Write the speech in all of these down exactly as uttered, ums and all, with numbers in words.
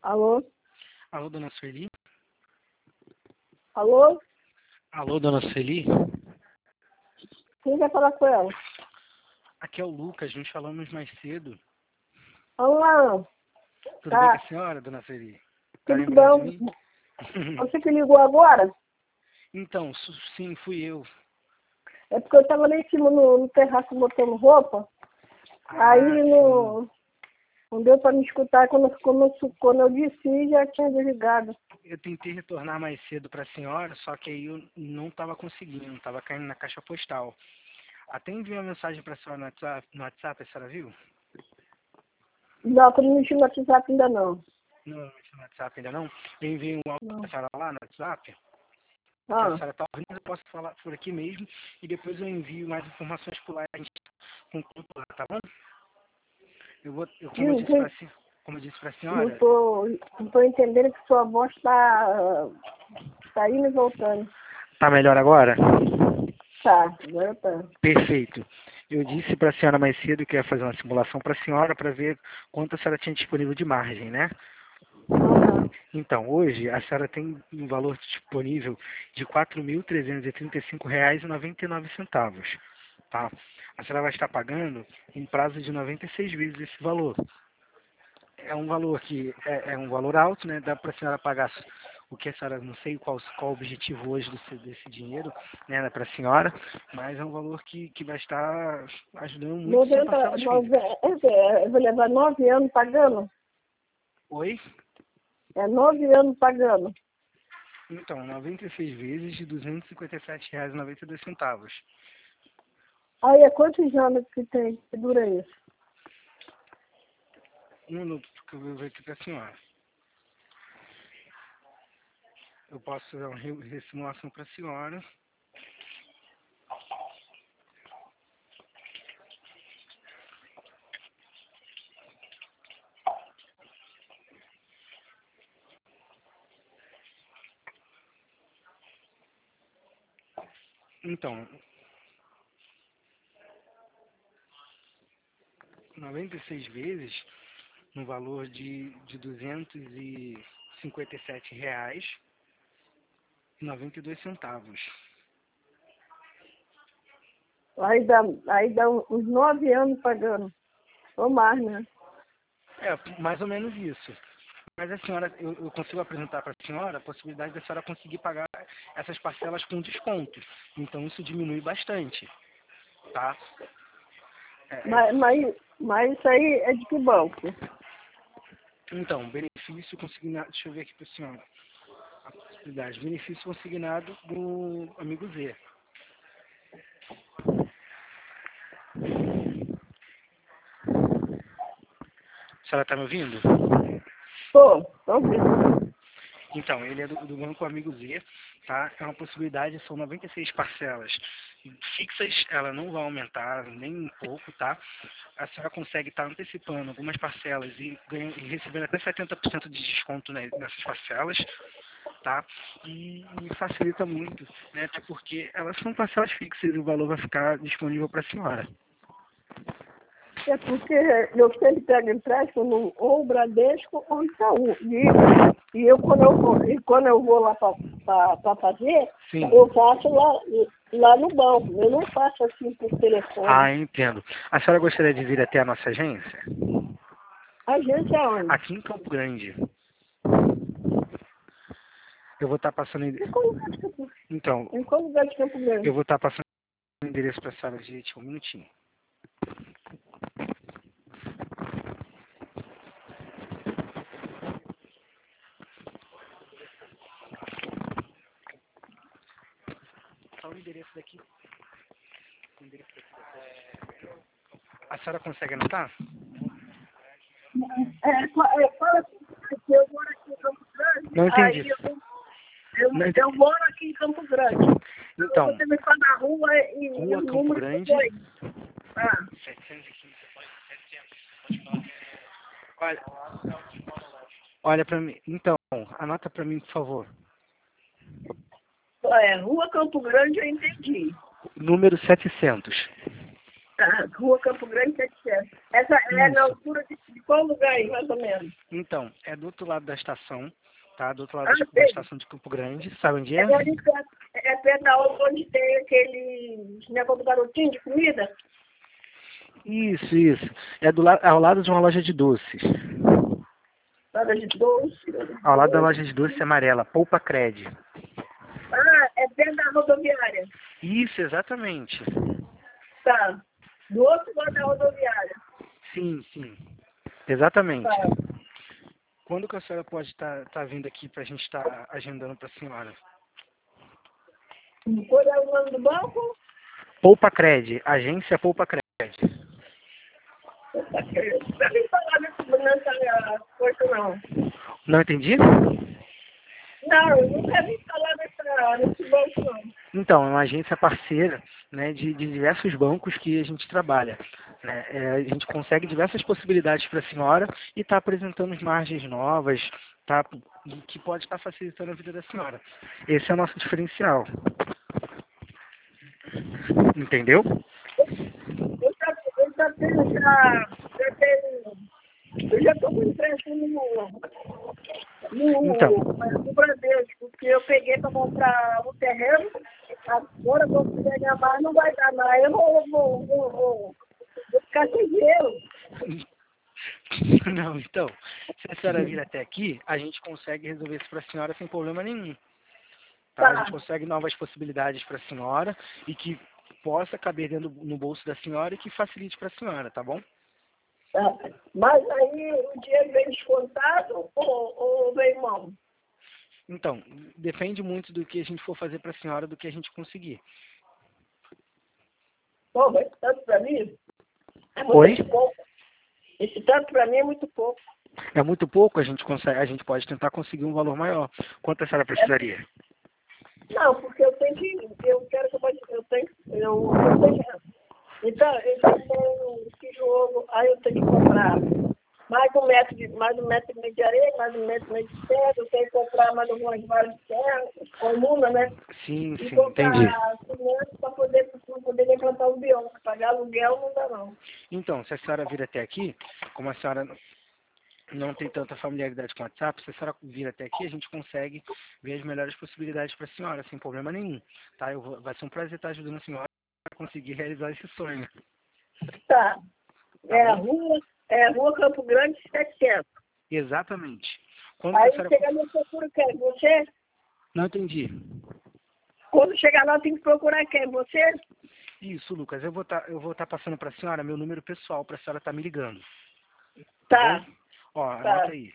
Alô? Alô, dona Sueli? Alô? Alô, dona Sueli? Quem quer falar com ela? Aqui é o Lucas, nós falamos mais cedo. Olá, Tudo tá. bem com a senhora, dona Sueli? Tá Tudo lembrando bom? de mim? Você que ligou agora? Então, su- sim, fui eu. É porque eu estava lá em cima no, no terraço botando roupa. Ah, Aí sim. não, não deu para me escutar. Quando, quando, eu- quando eu disse, já tinha desligado. Eu tentei retornar mais cedo para a senhora, só que aí eu não estava conseguindo, estava caindo na caixa postal. Até enviei uma mensagem para a senhora no WhatsApp, no WhatsApp, a senhora viu? Não, eu não mexi no WhatsApp ainda não. Não, não mexi no WhatsApp ainda não. Eu enviei um áudio Não. para a senhora lá no WhatsApp, que a Ah, senhora está ouvindo, eu posso falar por aqui mesmo, e depois eu envio mais informações por lá, a gente conclui lá, tá bom? Eu vou, eu, como eu não disse para sei, como eu disse para a não senhora, tô, não tô entendendo que sua voz está tá indo e voltando. tá melhor agora? Tá, agora tá. Perfeito. Eu disse para a senhora mais cedo que ia fazer uma simulação para a senhora para ver quanto a senhora tinha disponível de margem, né? Aham. Então, hoje a senhora tem um valor disponível de quatro mil trezentos e trinta e cinco reais e noventa e nove centavos, tá? A senhora vai estar pagando em prazo de noventa e seis vezes esse valor. É um valor que é, é um valor alto, né? Dá para a senhora pagar o que a senhora, não sei qual, qual o objetivo hoje desse, desse dinheiro, né, para a senhora, mas é um valor que, que vai estar ajudando muito sem noventa, parcelas nove, físicas. é, é, eu vou levar nove anos pagando? Oi? É nove anos pagando. Então, noventa e seis vezes de duzentos e cinquenta e sete reais e noventa e dois centavos. Aí é quantos anos que tem, que dura isso? Um minuto que eu vou ver aqui para a senhora. Eu posso fazer uma re- ressimulação para a senhora. Então, noventa e seis vezes no valor de, de duzentos e cinquenta e sete reais e noventa e dois centavos. Aí dá, aí dá uns nove anos pagando. Ou mais, né? É, mais ou menos isso. Mas a senhora, eu, eu consigo apresentar para a senhora a possibilidade da senhora conseguir pagar essas parcelas com desconto. Então isso diminui bastante, tá? É, é, Mas, mas, mas isso aí é de que banco? então, benefício consignado, deixa eu ver aqui para a senhora. A possibilidade, benefício consignado do amigo Z. A senhora está me ouvindo? Pô, tô vendo. Então, ele é do, do Banco Amigo Z, tá? É uma possibilidade, são noventa e seis parcelas fixas, ela não vai aumentar nem um pouco, tá? A senhora consegue estar antecipando algumas parcelas e, ganha, e recebendo até setenta por cento de desconto, né, nessas parcelas, tá? E, e facilita muito, né? Até porque elas são parcelas fixas e o valor vai ficar disponível para a senhora. É porque eu sempre pego empréstimo no, ou Bradesco ou Itaú. E, e eu, quando eu vou, e quando eu vou lá para fazer, Sim. eu faço lá, lá no banco. Eu não faço assim por telefone. Ah, entendo. A senhora gostaria de vir até a nossa agência? A gente é onde? Aqui em Campo Grande. Eu vou estar passando. Em qual lugar de Campo, Então, em qual lugar de Campo Grande? eu vou estar passando o endereço para a senhora direitinho, um minutinho. Só o endereço daqui. O endereço daqui. A senhora consegue anotar? É, fa- é, fala assim, que eu moro aqui em Campo Grande, Não entendi. aí eu, eu, Não eu entendi. moro aqui em Campo Grande. Então, Você me fala na rua e, e Rua o Campo número que Grande, foi. Ah, setecentos e quinze. Olha, olha para mim. Então, anota para mim, por favor. é, Rua Campo Grande eu entendi. Número setecentos. Tá, Rua Campo Grande, setecentos. Essa é Isso. na altura de, de qual lugar aí, mais ou menos? Então, é do outro lado da estação, tá? Do outro lado Ah, da da sei. estação de Campo Grande. Sabe onde É é? ali perto, é perto da onde tem aquele negócio do garotinho de comida? Isso, isso. É do la ao lado de uma loja de doces. Nada de doce. Ao lado da loja de doces amarela, Poupa Cred. Ah, é perto da rodoviária. Isso, exatamente. Tá. Do outro lado da rodoviária. Sim, sim. Exatamente. Tá. Quando que a senhora pode estar tá, tá vindo aqui para a gente estar tá agendando para a senhora? Qual é o nome do banco? Poupa Cred, agência Poupa Cred. Não me falar nessa, nessa coisa, não. Não entendi? Não, eu nunca vi falar nessa, nesse banco, não. Então, é uma agência parceira, né, de, de diversos bancos que a gente trabalha. Né? É, a gente consegue diversas possibilidades para a senhora e está apresentando margens novas, tá, que pode estar facilitando a vida da senhora. Esse é o nosso diferencial. Entendeu? Eu já, eu já tenho, já, já tenho, eu já estou com empréstimo no, Então, no, no Bradesco, porque eu peguei para comprar um terreno, agora vou pegar mais, não vai dar mais, eu vou, vou, vou, vou, vou ficar sem dinheiro. não, então, se a senhora vir até aqui, a gente consegue resolver isso para a senhora sem problema nenhum. Tá? A Tá, gente consegue novas possibilidades para a senhora e que possa caber dentro do, no bolso da senhora e que facilite para a senhora, tá bom? tá. Mas aí o dinheiro vem descontado ou, ou vem mão? Então, depende muito do que a gente for fazer para a senhora, do que a gente conseguir. Bom, mas tanto para mim é muito Oi? pouco. Esse tanto para mim é muito pouco. É muito pouco, a gente consegue, a gente pode tentar conseguir um valor maior. Quanto a senhora precisaria? Não, porque eu tenho que, eu quero que eu, vou- eu tenho, eu, eu tenho, então, eu já tenho esse jogo, aí eu tenho que comprar mais um metro de, mais um metro e meio de areia, mais um metro e meio de terra, eu tenho que comprar mais algumas varas de terra, comuna, né? Sim, E sim, entendi. comprar cimento para poder, para poder levantar o bioma, pagar aluguel não dá não. Então, se a senhora vir até aqui, como a senhora não tem tanta familiaridade com o WhatsApp, se a senhora vir até aqui, a gente consegue ver as melhores possibilidades para a senhora, sem problema nenhum. Tá? Eu vou, vai ser um prazer estar ajudando a senhora a conseguir realizar esse sonho. Tá, Tá é a bom? rua, é a rua Campo Grande setecentos. Exatamente. Quando que a Aí senhora... chega no procura quem? Você? Não entendi. Quando chegar lá tem que procurar quem? Você? Isso, Lucas. Eu vou estar eu vou estar passando para a senhora meu número pessoal para a senhora estar me ligando. Tá bom? Tá, Ó, tá. anota aí.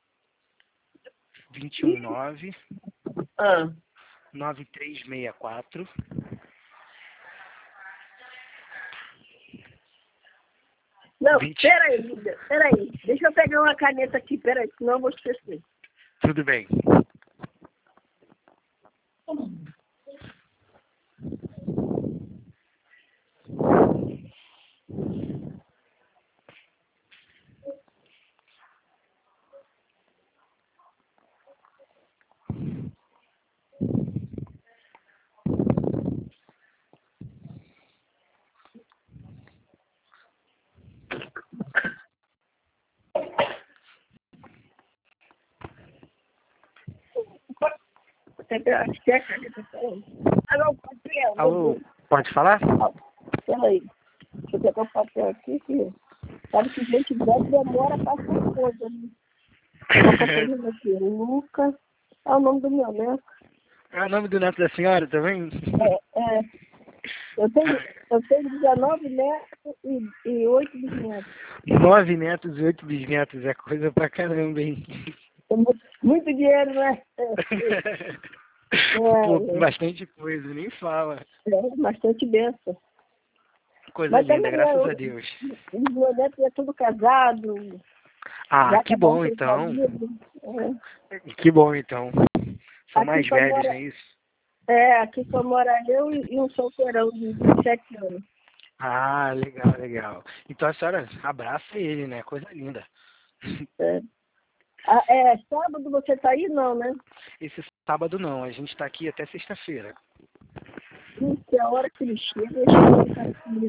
dois um nove, Ah. nove três seis quatro. Não, vinte. peraí, Lívia, peraí. Deixa eu pegar uma caneta aqui, peraí, senão eu vou esquecer. Tudo bem. Você quer acho que é a caneta, peraí. Alô, papel. Alô, pode falar? Ah, peraí. Deixa eu pegar o papel aqui, que sabe que gente velho demora pra essas coisas, né? Uma papelina aqui, Lucas. É o nome do meu neto. É o nome do neto da senhora também? É, é. Eu tenho, eu tenho dezenove netos e, e oito bisnetos. Nove netos e oito bisnetos. É coisa pra caramba, hein? É muito, muito dinheiro, né? Pô, É, é, bastante coisa, nem fala. é bastante benção. Coisa Mas linda, também graças é, a Deus. os meus netos é tudo casado, Ah, já que cada um bom tem sua então. vida. É. Que bom então. São Aqui mais só velhos, mora, não é isso? é, aqui só mora eu e, e um solteirão de vinte e sete anos. Ah, legal, legal. Então a senhora abraça ele, né? Coisa linda. É. Ah, é, sábado você tá aí não, né? Esse sábado não, a gente tá aqui até sexta-feira. Isso é a hora que ele chega, ele chega em casa comigo.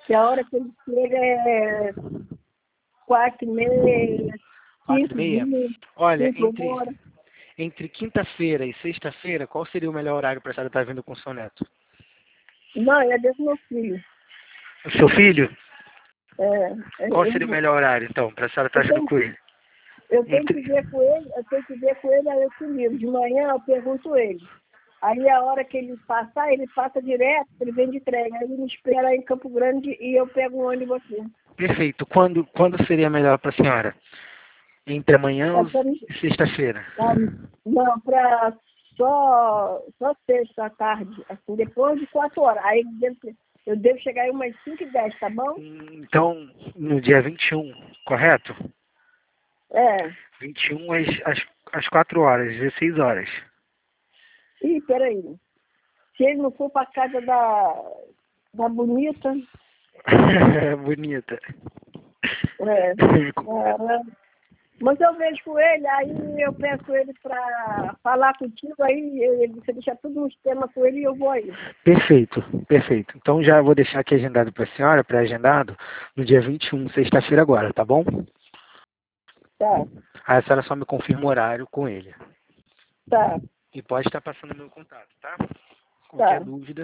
que a hora que ele chega é quatro e meia, Quatro cinco e meia? dias, Olha, cinco entre, horas. entre quinta-feira e sexta-feira, qual seria o melhor horário para a senhora estar vindo com o seu neto? Não, é desse meu filho. O seu filho? É, Qual é, seria o ele- melhor horário, então, para a senhora estar eu, vindo tenho, com ele? eu tenho que Entre... ver com ele, eu tenho que ver com ele, aí eu te ligo. De manhã eu pergunto ele. Aí a hora que ele passar, ele passa direto, ele vem de trem. Aí ele me espera aí em Campo Grande e eu pego um ônibus aqui. Perfeito. Quando, quando seria melhor para a senhora? Entre amanhã É ou pra mim- sexta-feira? ah, não, para só, só sexta à tarde, assim, depois de quatro horas. Aí eu devo, eu devo chegar aí umas cinco e dez, tá bom? Então, no dia vinte e um, correto? É. vinte e um às, às, às quatro horas, dezesseis horas. Ih, peraí. Se ele não for para casa da, da bonita, Bonita. é, é, mas eu vejo com ele, aí eu peço ele para falar contigo, aí ele, você deixa tudo no esquema com ele e eu vou aí. Perfeito, perfeito. Então já vou deixar aqui agendado para a senhora, pré-agendado, no dia vinte e um, sexta-feira agora, tá bom? Tá, Aí a senhora só me confirma o horário com ele. tá, E pode estar passando meu contato, tá? Qualquer tá, dúvida,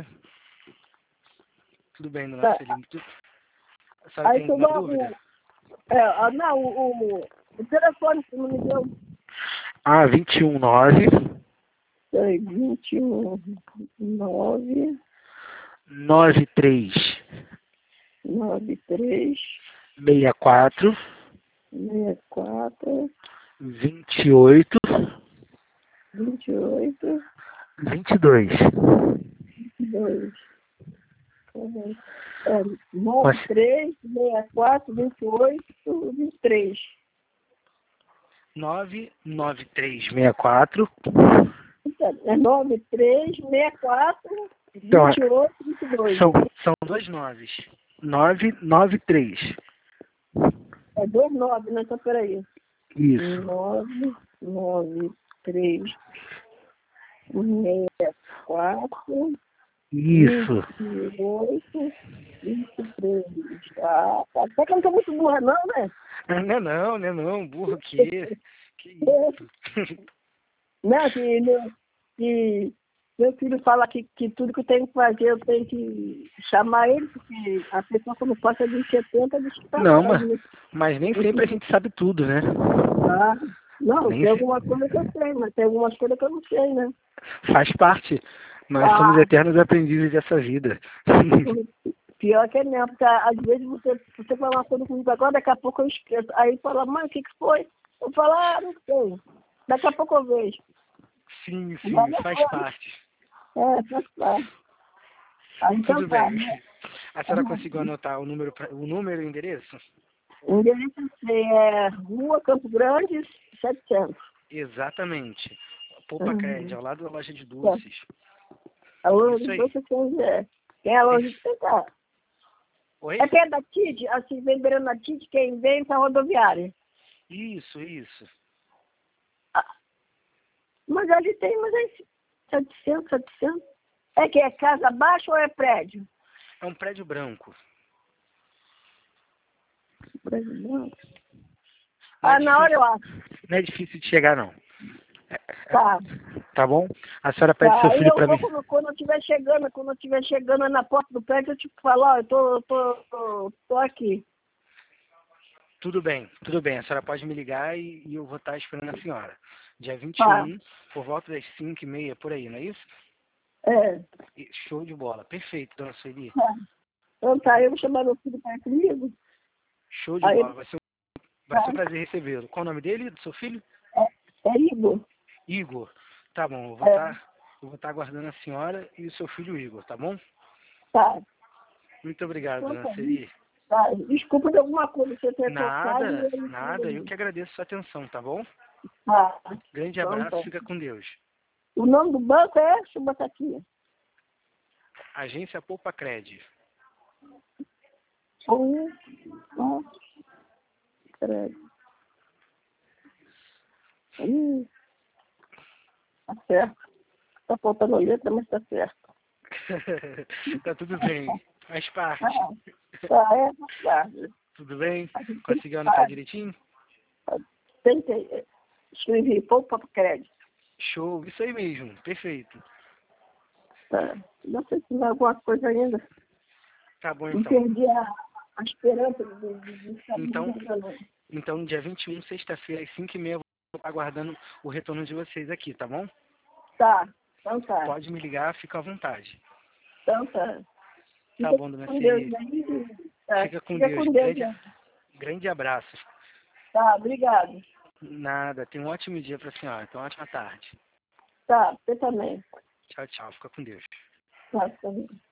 tudo bem, dona tá. Sueli. Tu- A senhora Aí tem tu alguma dá dúvida? o. É, ah, não, o, o, o telefone que não me deu. Ah, vinte e um, nove, Peraí, vinte e um, nove, nove três, nove, três, seis quatro, seis, quatro, vinte e oito, vinte e oito, vinte e dois. dois. É, nove, Mas três, seis, quatro, vinte e oito, vinte e três. nove nove três seis quatro. É nove, três, seis, quatro, Então, vinte e oito, vinte e dois. são, são dois noves. nove nove três. É dois nove, né? Então, peraí. Isso. Nove, nove, três, seis, quatro, vinte Isso. e oito, vinte e três. Ah, até que eu não tô muito burra, não, né? Não é não, não é não. Burro o quê? Que isso? Não, que, meu- que meu filho fala que, que tudo que eu tenho que fazer, eu tenho que chamar ele, porque a pessoa quando passa de setenta diz que tá Não, mas, velho, né? mas nem sempre a gente sabe tudo, né? Ah, não, Nem tem se... alguma coisa que eu sei, mas tem algumas coisas que eu não sei, né? Faz parte. Nós somos Ah, eternos aprendizes dessa vida. pior que é mesmo, porque às vezes você, você fala uma coisa comigo agora, daqui a pouco eu esqueço. Aí fala, mãe, o que, que foi? Eu falo, ah, não sei. Daqui a pouco eu vejo. Sim, Vai sim, faz depois. parte. É, faz parte. Ah, então Tudo tá, bem. né? A senhora conseguiu anotar o número, pra- o número e o endereço? O endereço é Rua Campo Grande, setecentos. Exatamente. Poupa Cred, Uhum. ao lado da loja de É. doces. A loja Isso de aí. doce São é. Quem é a loja de doce? É Oi? É quem é da T I D, assim, vem beirando da T I D, quem vem para a rodoviária. Isso, isso. Ah, mas ali tem, mas é setecentos, setecentos. É que é casa baixa ou é prédio? É um prédio branco. Prédio não. Não é Ah, na hora difícil, eu acho. não é difícil de chegar, não. Tá, Tá bom? A senhora pede tá. seu Aí filho eu pra vou, mim. quando, quando eu estiver chegando, quando eu estiver chegando na porta do prédio, eu te falo, ó, eu tô, eu tô, tô, tô aqui. Tudo bem, tudo bem. A senhora pode me ligar e, e eu vou estar esperando a senhora. Dia vinte e Tá, um, por volta das cinco e meia, por aí, não é isso? é. E- Show de bola. Perfeito, dona Sueli. Tá. Então tá, eu vou chamar meu filho para ir comigo. Show de Aí, bola. Vai ser, um- vai ser tá. um prazer recebê-lo. Qual o nome dele, do seu filho? É, é Igor. Igor. Tá bom, eu vou É, estar eu vou estar aguardando a senhora e o seu filho Igor, tá bom? tá. Muito obrigado, Então, dona tá. Sueli. Tá. Desculpa de alguma coisa que você tenha tocado. Nada, e nada. Eu ele- que agradeço a sua atenção, tá bom? Tá. Grande Então, abraço, tá. fica com Deus. O nome do banco é, deixa eu botar aqui. Agência Poupa Cred. Um, um, três. Ih, tá certo. Tá faltando letra, mas tá certo. Tá tudo bem. Faz Ah, parte. Tá, é verdade. Tudo bem? A gente Conseguiu faz. anotar direitinho? Tentei. Escrevi pouco para crédito. Show, isso aí mesmo, perfeito. Tá. Não sei se tem alguma coisa ainda. Tá bom Não então. perdi a, a esperança de, de, de estar me Então, enganando. então dia vinte e um, sexta-feira, às cinco e meia, eu vou estar aguardando o retorno de vocês aqui, tá bom? Tá, então tá. Pode me ligar, fica à vontade. Então tá. Tá Fica bom, dona com Deus Celi. aí. Tá. Fica com Fica Deus. com Deus Grande, aí. grande abraço. Tá, obrigado. Nada, tenha um ótimo dia pra senhora. Tenha uma ótima tarde. Tá, você também. Tchau, tchau. Fica com Deus. Tá, você também.